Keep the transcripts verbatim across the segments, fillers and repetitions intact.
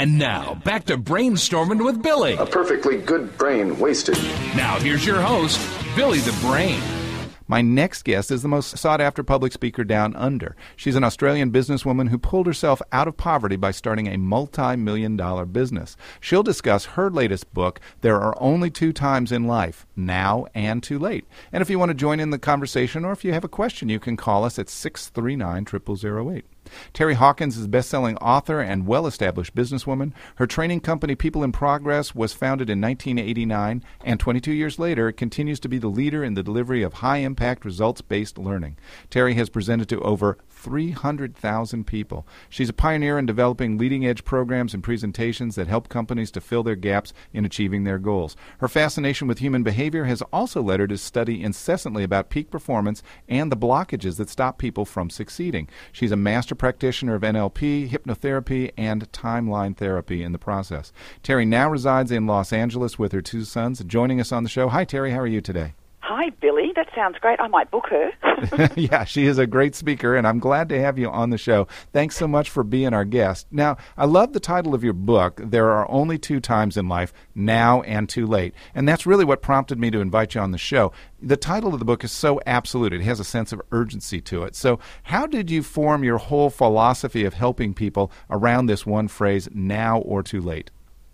And now, back to Brainstorming with Billy. A perfectly good brain wasted. Now, here's your host, Billy the Brain. My next guest is the most sought-after public speaker down under. She's an Australian businesswoman who pulled herself out of poverty by starting a multi-million dollar business. She'll discuss her latest book, There Are Only Two Times in Life, Now and Too Late. And if you want to join in the conversation or if you have a question, you can call us at six three nine, zero zero zero eight. Terry Hawkins is a best-selling author and well-established businesswoman. Her training company, People in Progress, was founded in nineteen eighty-nine, and twenty-two years later, it continues to be the leader in the delivery of high-impact, results-based learning. Terry has presented to over three hundred thousand people. She's a pioneer in developing leading-edge programs and presentations that help companies to fill their gaps in achieving their goals. Her fascination with human behavior has also led her to study incessantly about peak performance and the blockages that stop people from succeeding. She's a master practitioner of N L P, hypnotherapy, and timeline therapy in the process. Terry now resides in Los Angeles with her two sons. Joining us on the show. Hi, Terry. How are you today? Hi, Billy. That sounds great. I might book her. Yeah, she is a great speaker, and I'm glad to have you on the show. Thanks so much for being our guest. Now, I love the title of your book, There Are Only Two Times in Life, Now and Too Late. And that's really what prompted me to invite you on the show. The title of the book is so absolute. It has a sense of urgency to it. So how did you form your whole philosophy of helping people around this one phrase, now or too late?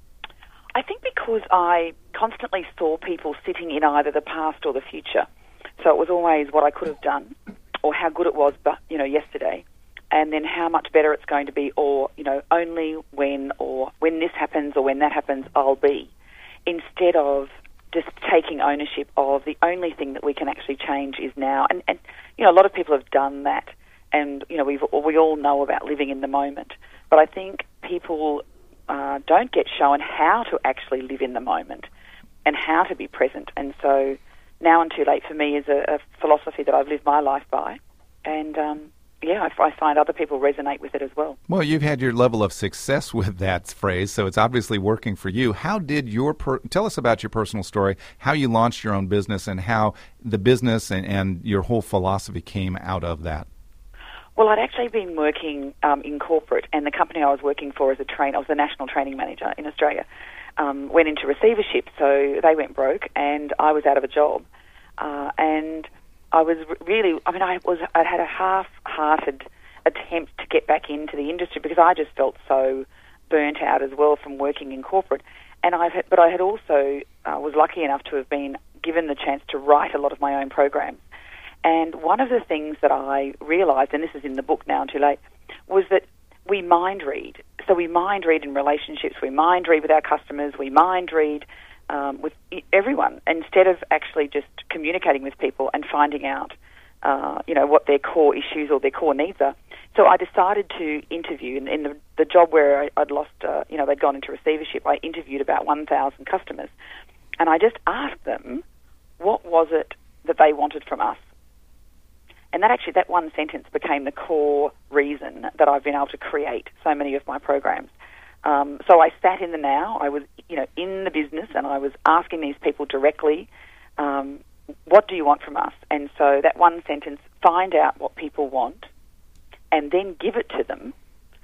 I think because I constantly saw people sitting in either the past or the future. So it was always what I could have done or how good it was, but you know, yesterday, and then how much better it's going to be, or, you know, only when or when this happens or when that happens, I'll be, instead of just taking ownership of the only thing that we can actually change is now. And, and you know, a lot of people have done that, and, you know, we've, we all know about living in the moment. But I think people uh, don't get shown how to actually live in the moment and how to be present. And so now and too late for me is a, a philosophy that I've lived my life by. And, um, yeah, I, I find other people resonate with it as well. Well, you've had your level of success with that phrase, so it's obviously working for you. How did your per- tell us about your personal story, how you launched your own business, and how the business and, and your whole philosophy came out of that? Well, I'd actually been working um, in corporate, and the company I was working for as a train, I was the national training manager in Australia, um, went into receivership, so they went broke, and I was out of a job, uh, and I was really, I mean, I was, I had a half-hearted attempt to get back into the industry because I just felt so burnt out as well from working in corporate. And I had, but I had also uh, was lucky enough to have been given the chance to write a lot of my own programs. And one of the things that I realised, and this is in the book Now and Too Late, was that we mind read. So we mind read in relationships, we mind read with our customers, we mind read Um, with everyone, instead of actually just communicating with people and finding out, uh, you know, what their core issues or their core needs are. So I decided to interview, in, in the, the job where I, I'd lost, uh, you know, they'd gone into receivership, I interviewed about one thousand customers, and I just asked them, what was it that they wanted from us? And that actually, that one sentence became the core reason that I've been able to create so many of my programs. Um, so I sat in the now, I was, you know, in the business, and I was asking these people directly, um, what do you want from us? And so that one sentence, find out what people want, and then give it to them,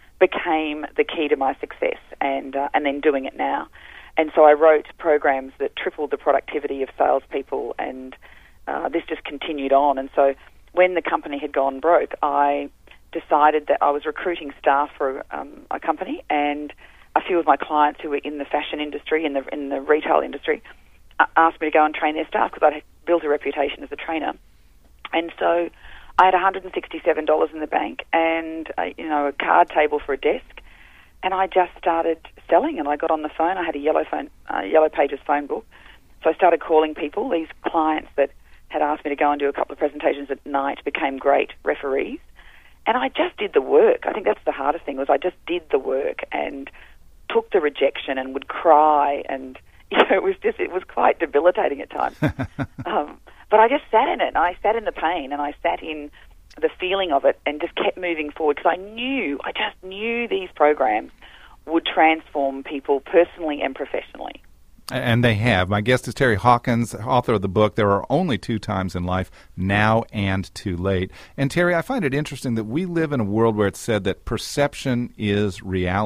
became the key to my success, and uh, and then doing it now. And so I wrote programs that tripled the productivity of salespeople, and uh, this just continued on. And so when the company had gone broke, I decided that I was recruiting staff for um, a company, and a few of my clients who were in the fashion industry, in the in the retail industry, uh, asked me to go and train their staff because I'd built a reputation as a trainer. And so I had one hundred sixty-seven dollars in the bank and a, you know a card table for a desk, and I just started selling. And I got on the phone. I had a yellow phone, uh, Yellow Pages phone book, so I started calling people. These clients that had asked me to go and do a couple of presentations at night became great referees. And I just did the work. I think that's the hardest thing, was I just did the work and took the rejection and would cry, and you know, it was just it was quite debilitating at times. um, but I just sat in it, and I sat in the pain, and I sat in the feeling of it, and just kept moving forward because I knew, I just knew these programs would transform people personally and professionally. And they have. My guest is Terry Hawkins, author of the book, There Are Only Two Times in Life, Now and Too Late. And Terry, I find it interesting that we live in a world where it's said that perception is reality.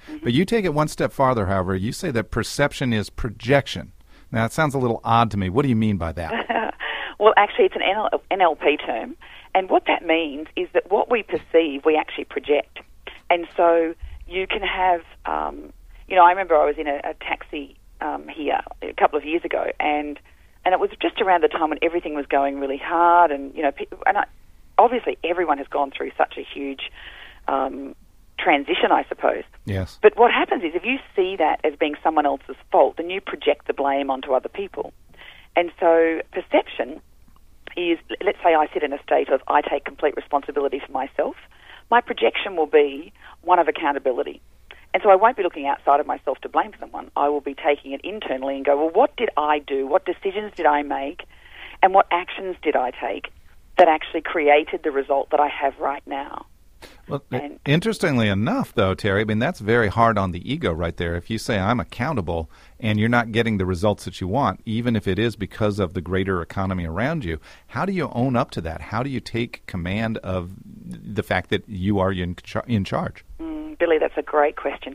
Mm-hmm. But you take it one step farther, however. You say that perception is projection. Now, it sounds a little odd to me. What do you mean by that? Well, actually, it's an N L P term. And what that means is that what we perceive, we actually project. And so you can have, um, you know, I remember I was in a, a taxi um, here a couple of years ago, and and it was just around the time when everything was going really hard, and, you know, and I, obviously everyone has gone through such a huge um, transition, I suppose. Yes. But what happens is if you see that as being someone else's fault, then you project the blame onto other people. And so perception is, let's say I sit in a state of I take complete responsibility for myself, my projection will be one of accountability. And so I won't be looking outside of myself to blame someone. I will be taking it internally and go, well, what did I do? What decisions did I make? And what actions did I take that actually created the result that I have right now? Well, and, interestingly enough, though, Terry, I mean, that's very hard on the ego right there. If you say I'm accountable and you're not getting the results that you want, even if it is because of the greater economy around you, how do you own up to that? How do you take command of the fact that you are in, in charge? Mm, Billy, that's a great question.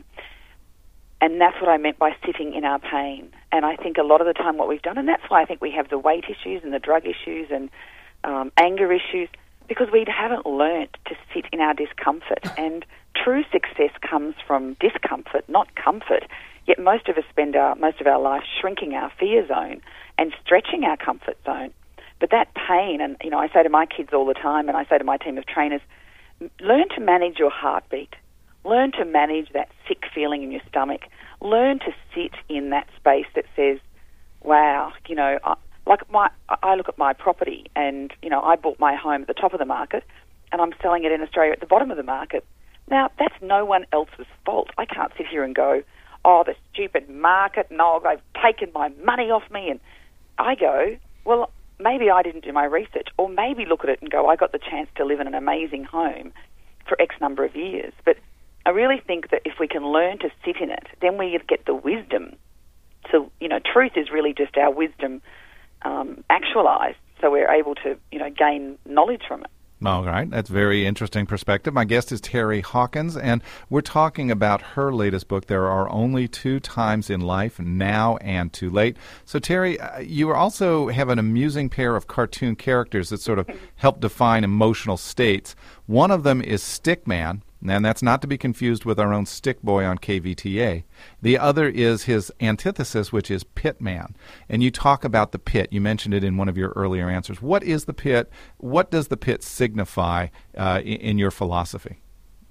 And that's what I meant by sitting in our pain. And I think a lot of the time what we've done, and that's why I think we have the weight issues and the drug issues and um, anger issues, because we haven't learnt to sit in our discomfort. And true success comes from discomfort, not comfort. Yet most of us spend our, most of our life shrinking our fear zone and stretching our comfort zone. But that pain, and you know, I say to my kids all the time, and I say to my team of trainers, learn to manage your heartbeat. Learn to manage that sick feeling in your stomach. Learn to sit in that space that says, wow, you know, I, Like my, I look at my property, and you know, I bought my home at the top of the market, and I'm selling it in Australia at the bottom of the market. Now, that's no one else's fault. I can't sit here and go, "Oh, the stupid market! No, they've taken my money off me." And I go, "Well, maybe I didn't do my research, or maybe look at it and go, I got the chance to live in an amazing home for X number of years." But I really think that if we can learn to sit in it, then we get the wisdom. So, you know, truth is really just our wisdom Um, actualized, so we're able to, you know, gain knowledge from it. All right. That's a very interesting perspective. My guest is Terry Hawkins, and we're talking about her latest book, There Are Only Two Times in Life, Now and Too Late. So, Terry, uh, you also have an amusing pair of cartoon characters that sort of help define emotional states. One of them is Stickman, and that's not to be confused with our own Stick Boy on K V T A. The other is his antithesis, which is Pitman. And you talk about the pit. You mentioned it in one of your earlier answers. What is the pit? What does the pit signify uh, in, in your philosophy?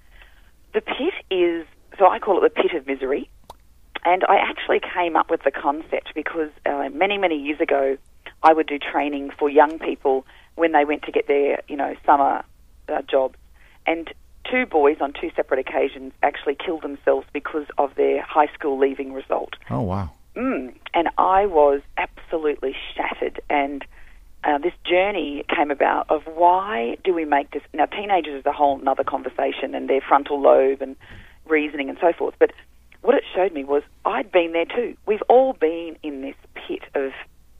The pit is, so I call it the pit of misery. And I actually came up with the concept because uh, many, many years ago, I would do training for young people when they went to get their, you know, summer uh, jobs. And two boys on two separate occasions actually killed themselves because of their high school leaving result. Oh, wow. Mm. And I was absolutely shattered. And uh, this journey came about of why do we make this... Now, teenagers is a whole other conversation, and their frontal lobe and reasoning and so forth. But what it showed me was I'd been there too. We've all been in this pit of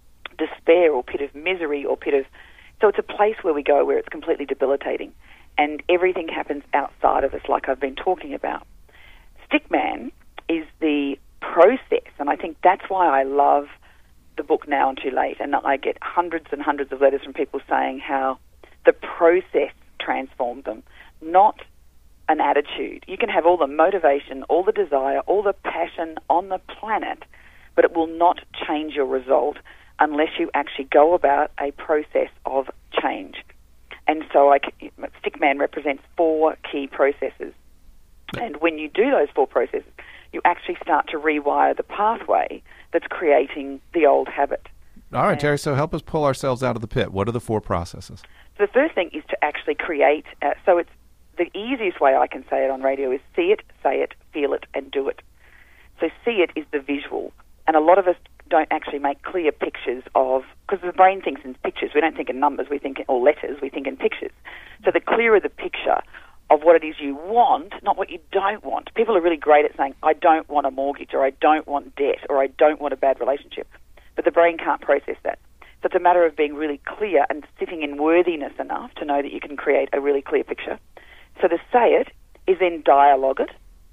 despair or pit of misery or pit of... So it's a place where we go where it's completely debilitating. And everything happens outside of us, like I've been talking about. Stickman is the process, and I think that's why I love the book Now and Too Late. And I get hundreds and hundreds of letters from people saying how the process transformed them, not an attitude. You can have all the motivation, all the desire, all the passion on the planet, but it will not change your result unless you actually go about a process of change. And so I, Stickman represents four key processes. And when you do those four processes, you actually start to rewire the pathway that's creating the old habit. All right, and Terry, so help us pull ourselves out of the pit. What are the four processes? So the first thing is to actually create, uh, so it's the easiest way I can say it on radio is see it, say it, feel it, and do it. So see it is the visual. And a lot of us don't actually make clear pictures of, because the brain thinks in pictures. We don't think in numbers, we think in, or letters, we think in pictures. So the clearer the picture of what it is you want, not what you don't want. People are really great at saying, I don't want a mortgage, or I don't want debt, or I don't want a bad relationship. But the brain can't process that. So it's a matter of being really clear and sitting in worthiness enough to know that you can create a really clear picture. So to say it is then dialogue it.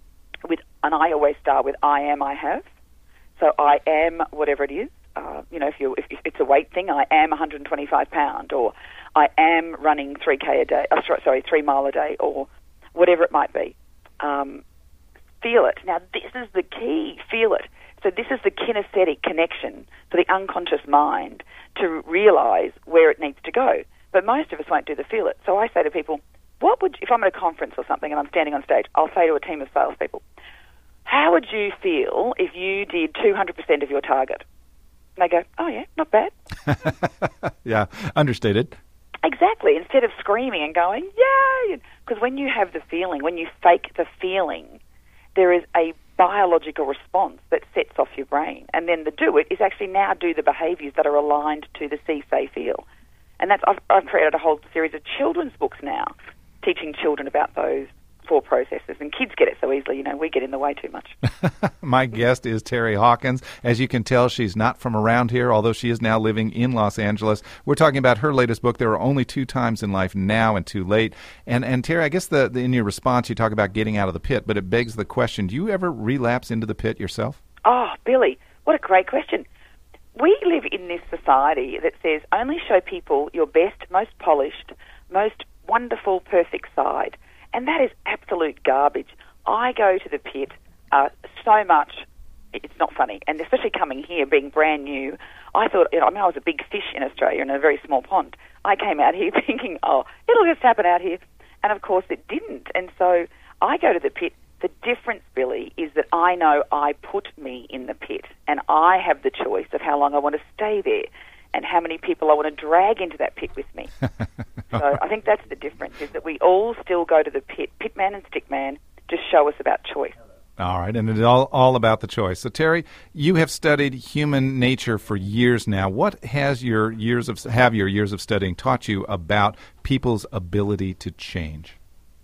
with, and I always start with I am, I have. So I am whatever it is. Uh, you know, if you if it's a weight thing, I am one hundred twenty-five pound, or I am running three k a day. Oh, sorry, three mile a day, or whatever it might be. Um, feel it. Now, this is the key. Feel it. So this is the kinesthetic connection for the unconscious mind to realise where it needs to go. But most of us won't do the feel it. So I say to people, what would, if I'm at a conference or something and I'm standing on stage, I'll say to a team of salespeople, how would you feel if you did two hundred percent of your target? And they go, oh yeah, not bad. Yeah, understated. Exactly. Instead of screaming and going, yay! Because when you have the feeling, when you fake the feeling, there is a biological response that sets off your brain. And then the do it is actually now do the behaviours that are aligned to the see, say, feel. And that's I've, I've created a whole series of children's books now, teaching children about those four processes. And kids get it so easily, you know, we get in the way too much. My guest is Terry Hawkins. As you can tell, she's not from around here, although she is now living in Los Angeles. We're talking about her latest book, There Are Only Two Times in Life, Now and Too Late. And, and Terry, I guess the, the, in your response, you talk about getting out of the pit, but it begs the question, do you ever relapse into the pit yourself? Oh, Billy, what a great question. We live in this society that says only show people your best, most polished, most wonderful, perfect side. And that is absolute garbage. I go to the pit uh, so much, it's not funny. And especially coming here, being brand new, I thought, you know, I mean, I was a big fish in Australia in a very small pond. I came out here thinking, oh, it'll just happen out here. And of course it didn't. And so I go to the pit. The difference, Billy, is that I know I put me in the pit and I have the choice of how long I want to stay there and how many people I want to drag into that pit with me. So I think that's the difference, is that we all still go to the pit. Pitman and Stickman just show us about choice. All right, and it's all, all about the choice. So, Terry, you have studied human nature for years now. What has your years of have your years of studying taught you about people's ability to change?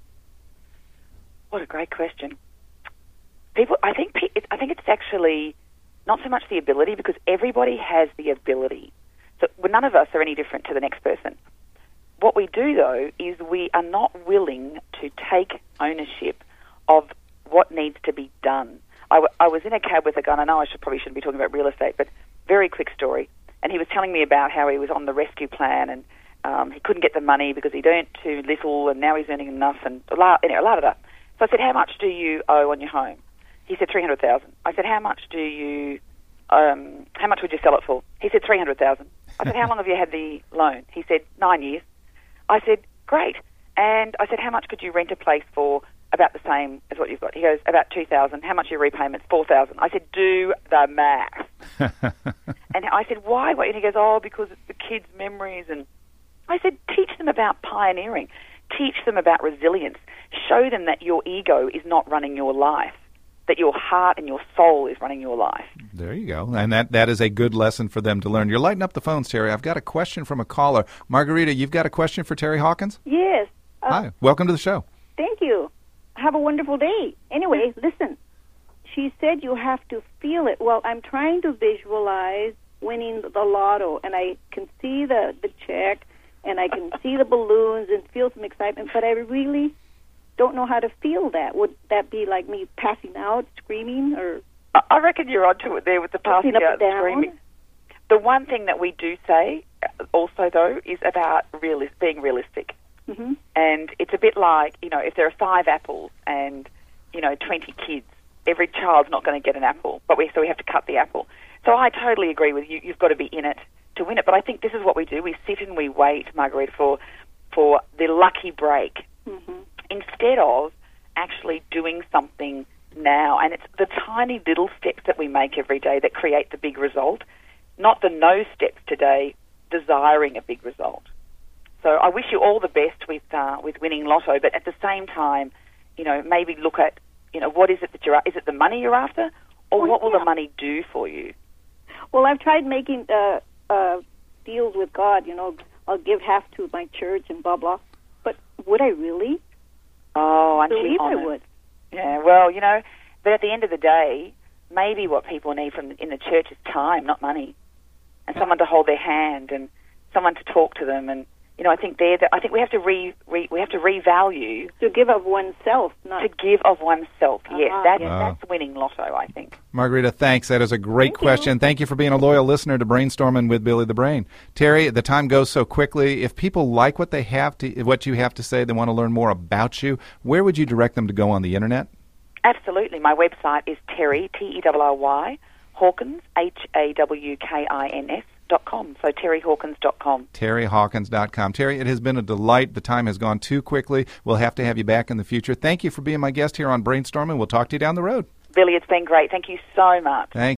What a great question. People, I think, I think it's actually not so much the ability, because everybody has the ability. So well, none of us are any different to the next person. What we do, though, is we are not willing to take ownership of what needs to be done. I, w- I was in a cab with a guy, and I know I should, probably shouldn't be talking about real estate, but very quick story. And he was telling me about how he was on the rescue plan, and um, he couldn't get the money because he'd earned too little, and now he's earning enough, and la, anyway, la, da, da. So I said, how much do you owe on your home? He said, three hundred thousand dollars. I said, how much do you, um, how much would you sell it for? He said, three hundred thousand dollars. I said, how long have you had the loan? He said, nine years. I said, great. And I said, how much could you rent a place for? About the same as what you've got. He goes, about two thousand dollars. How much are your repayments? four thousand dollars. I said, do the math. And I said, why? And he goes, oh, because it's the kids' memories. And I said, teach them about pioneering. Teach them about resilience. Show them that your ego is not running your life, that your heart and your soul is running your life. There you go. And that, that is a good lesson for them to learn. You're lighting up the phones, Terry. I've got a question from a caller. Margarita, you've got a question for Terry Hawkins? Yes. Uh, Hi. Welcome to the show. Thank you. Have a wonderful day. Anyway, listen. She said you have to feel it. Well, I'm trying to visualize winning the lotto, and I can see the, the check, and I can see the balloons and feel some excitement, but I really don't know how to feel that. Would that be like me passing out, screaming, or... I reckon you're onto it there with the passing out and screaming. The one thing that we do say also, though, is about realis- being realistic. Mm-hmm. And it's a bit like, you know, if there are five apples and, you know, twenty kids, every child's not going to get an apple, but we so we have to cut the apple. So I totally agree with you. You've got to be in it to win it. But I think this is what we do. We sit and we wait, Margarita, for, for the lucky break, mm-hmm. instead of actually doing something now. And it's the tiny little steps that we make every day that create the big result, not the no steps today desiring a big result. So I wish you all the best with uh, with winning lotto, but at the same time, you know, maybe look at, you know, what is it that you're, is it the money you're after, or well, what will yeah. the money do for you? Well, I've tried making uh, uh, deals with God, you know, I'll give half to my church and blah, blah, but would I really? Oh, aren't I you believe honest? I would. Yeah, well, you know, but at the end of the day, maybe what people need from in the church is time, not money, and someone to hold their hand and someone to talk to them. And you know, I think they're the, I think we have to re, re we have to revalue to give of oneself, not to give of oneself. Uh-huh. Yes, that's Wow. that's winning lotto, I think. Margarita, thanks. That is a great Thank question. you. Thank you for being a loyal listener to Brainstorming with Billy the Brain. Terry, the time goes so quickly. If people like what they have to, what you have to say, they want to learn more about you, where would you direct them to go on the internet? Absolutely. My website is Terry, T E R R Y, Hawkins, H A W K I N S, dot com. So terry hawkins dot com. terry hawkins dot com. Terry, it has been a delight. The time has gone too quickly. We'll have to have you back in the future. Thank you for being my guest here on Brainstorming. We'll talk to you down the road. Billy, it's been great. Thank you so much. Thank